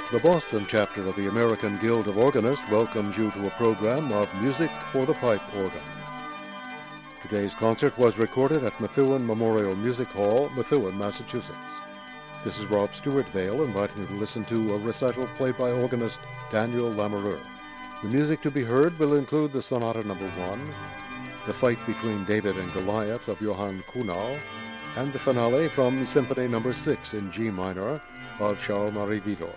The Boston chapter of the American Guild of Organists welcomes you to a program of Music for the Pipe Organ. Today's concert was recorded at Methuen Memorial Music Hall, Methuen, Massachusetts. This is Rob Stewart Vale inviting you to listen to a recital played by organist Daniel Lamoureux. The music to be heard will include the Sonata No. 1, the fight between David and Goliath of Johann Kuhnau, and the finale from Symphony No. 6 in G minor of Charles-Marie Widor.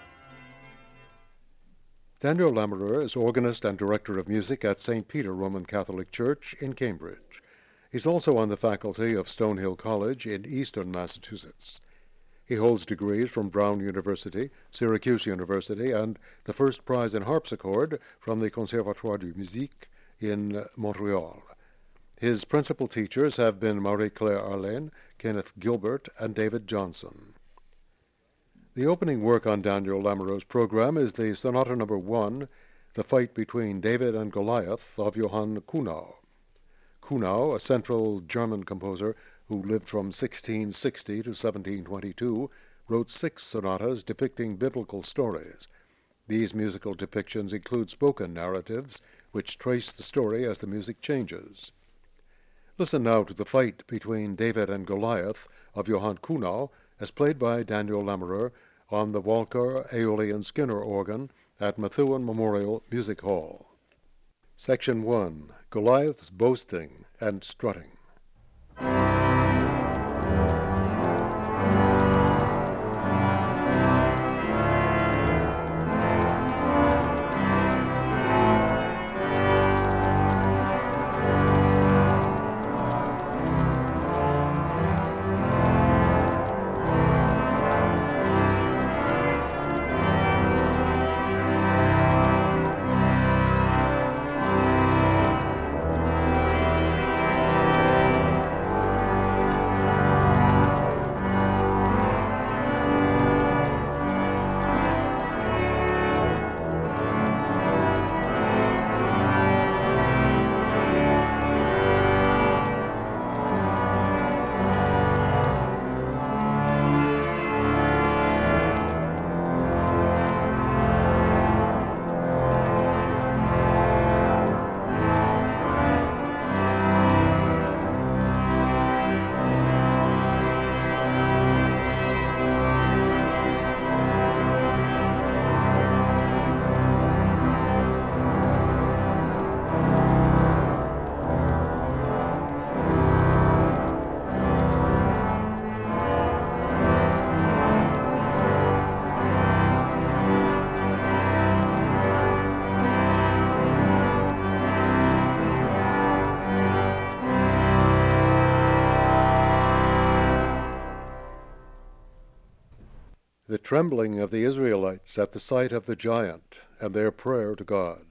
Daniel Lamoureux is organist and director of music at St. Peter Roman Catholic Church in Cambridge. He's also on the faculty of Stonehill College in eastern Massachusetts. He holds degrees from Brown University, Syracuse University, and the first prize in harpsichord from the Conservatoire de Musique in Montreal. His principal teachers have been Marie-Claire Arlene, Kenneth Gilbert, and David Johnson. The opening work on Daniel Lamoureux's program is the Sonata No. 1, The Fight Between David and Goliath of Johann Kuhnau. Kuhnau, a central German composer who lived from 1660 to 1722, wrote 6 sonatas depicting biblical stories. These musical depictions include spoken narratives, which trace the story as the music changes. Listen now to The Fight Between David and Goliath of Johann Kuhnau, as played by Daniel Lamoureux on the Walker Aeolian Skinner organ at Methuen Memorial Music Hall. Section 1. Goliath's Boasting and Strutting. The trembling of the Israelites at the sight of the giant and their prayer to God.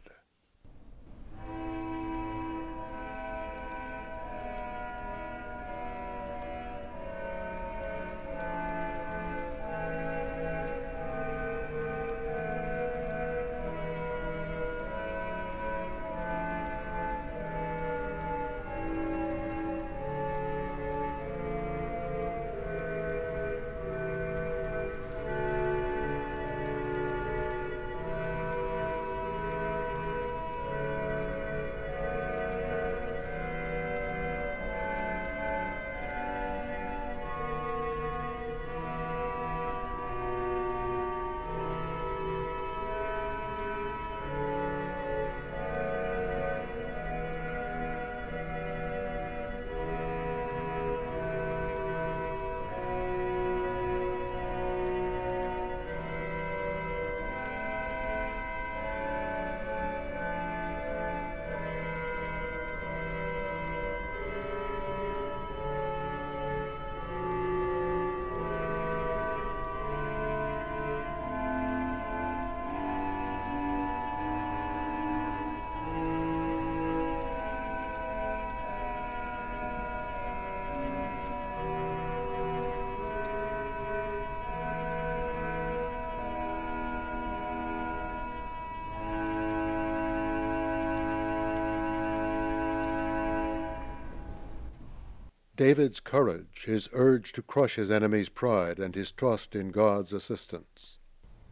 David's courage, his urge to crush his enemy's pride, and his trust in God's assistance.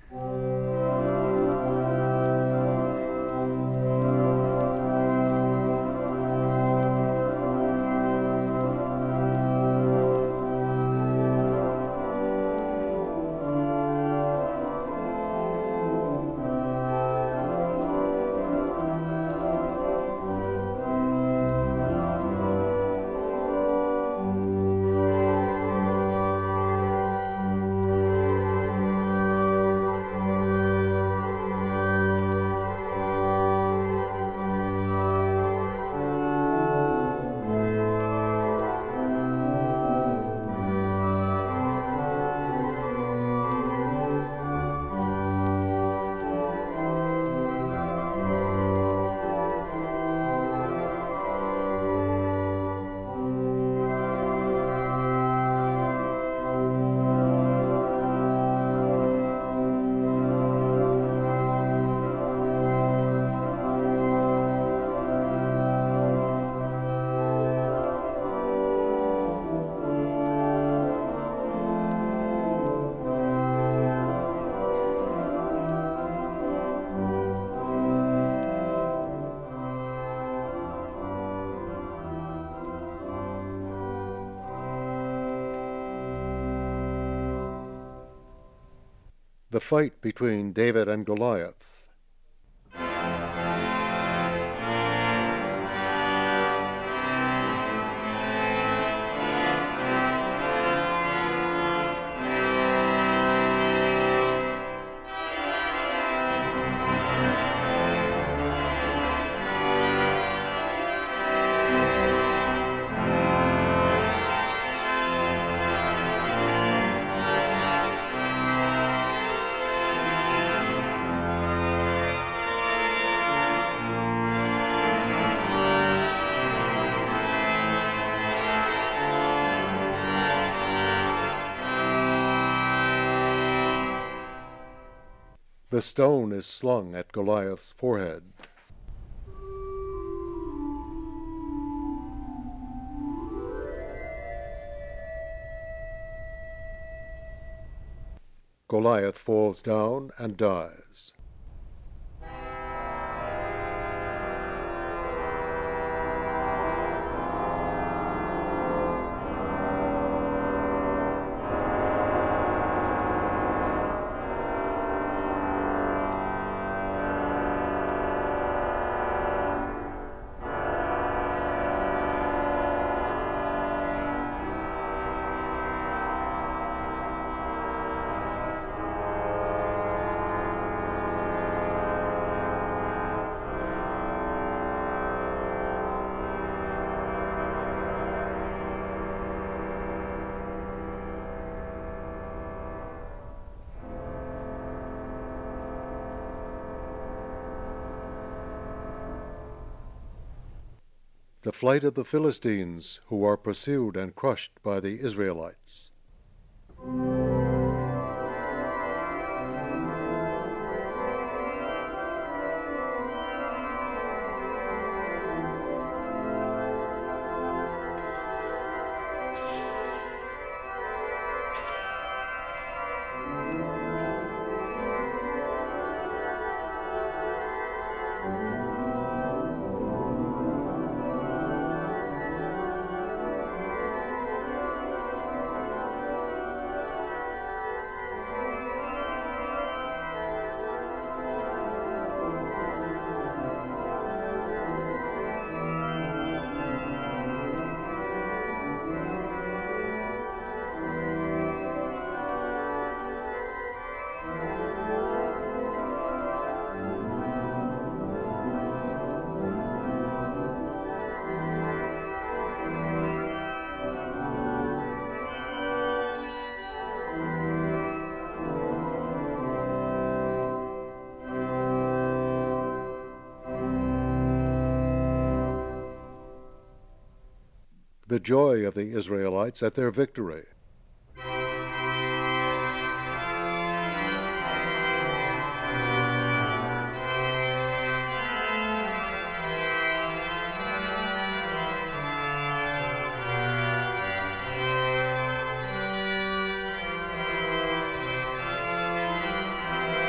The fight between David and Goliath. The stone is slung at Goliath's forehead. Goliath falls down and dies. The flight of the Philistines, who are pursued and crushed by the Israelites. The joy of the Israelites at their victory.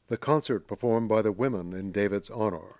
the concert performed by the women in David's honor.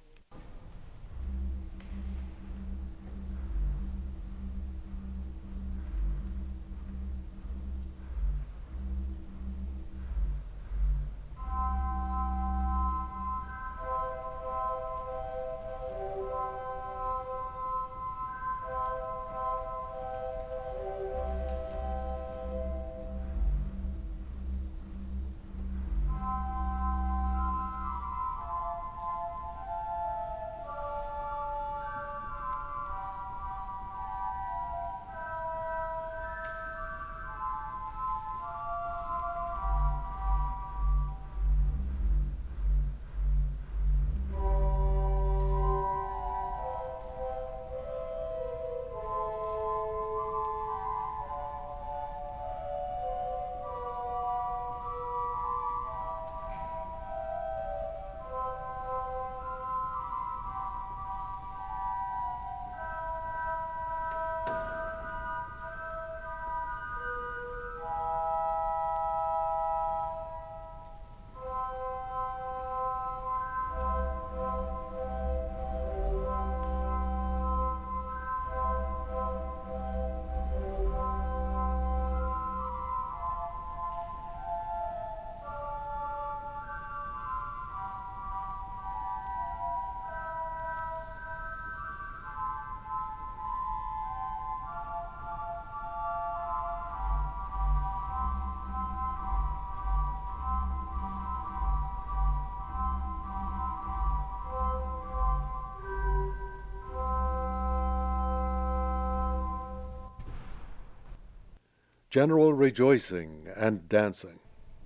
General rejoicing and dancing.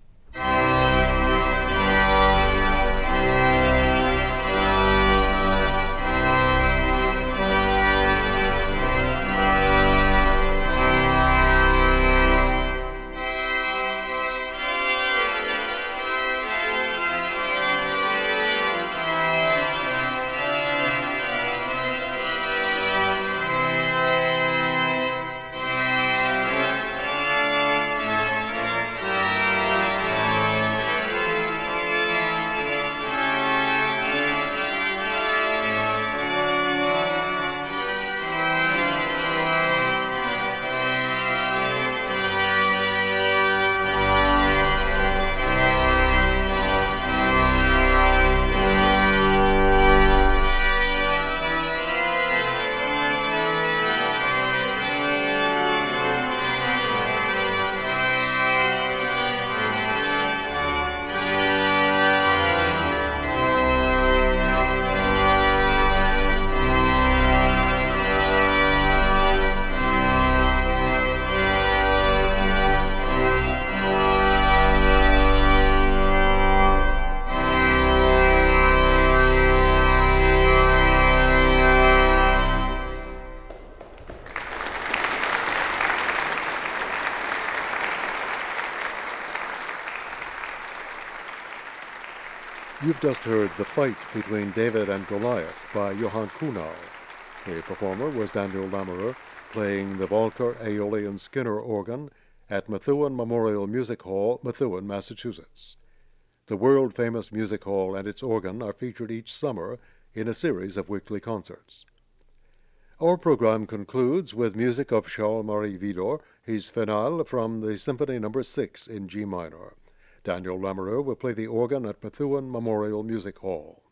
You've just heard The Fight Between David and Goliath by Johann Kuhnau. The performer was Daniel Lamoureux, playing the Volker Aeolian Skinner organ at Methuen Memorial Music Hall, Methuen, Massachusetts. The world-famous music hall and its organ are featured each summer in a series of weekly concerts. Our program concludes with music of Charles-Marie Widor, his finale from the Symphony No. 6 in G minor. Daniel Lamoureux will play the organ at Methuen Memorial Music Hall.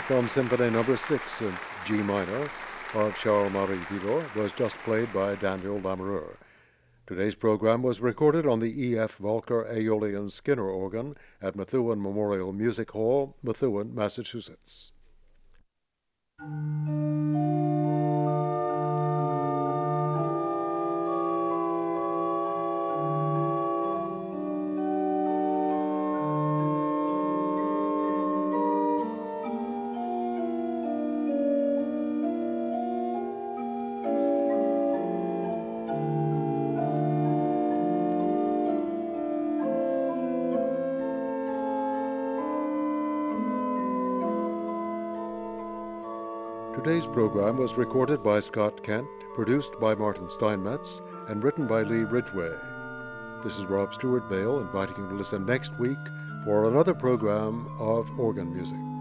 from Symphony No. 6 in G minor of Charles-Marie Wieler was just played by Daniel Lamoureux. Today's program was recorded on the E.F. Volker Aeolian Skinner organ at Methuen Memorial Music Hall, Methuen, Massachusetts. Today's program was recorded by Scott Kent, produced by Martin Steinmetz, and written by Lee Ridgway. This is Rob Stewart Vale inviting you to listen next week for another program of organ music.